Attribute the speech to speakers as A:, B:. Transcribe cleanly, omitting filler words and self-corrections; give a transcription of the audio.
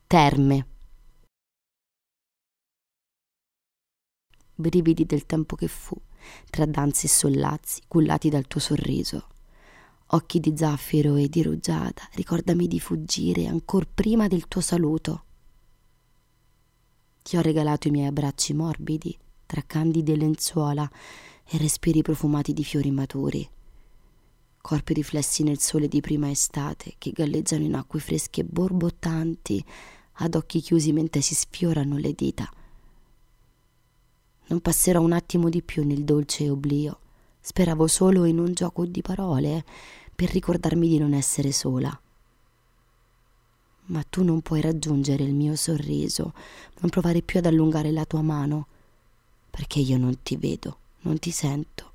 A: Terme. Brividi del tempo che fu, tra danze e sollazzi, cullati dal tuo sorriso. Occhi di zaffiro e di rugiada, ricordami di fuggire ancor prima del tuo saluto. Ti ho regalato i miei abbracci morbidi, tra candide lenzuola e respiri profumati di fiori maturi. Corpi riflessi nel sole di prima estate che galleggiano in acque fresche borbottanti, ad occhi chiusi mentre si sfiorano le dita. Non passerò un attimo di più nel dolce oblio. Speravo solo in un gioco di parole per ricordarmi di non essere sola. Ma tu non puoi raggiungere il mio sorriso, non provare più ad allungare la tua mano, perché io non ti vedo, non ti sento.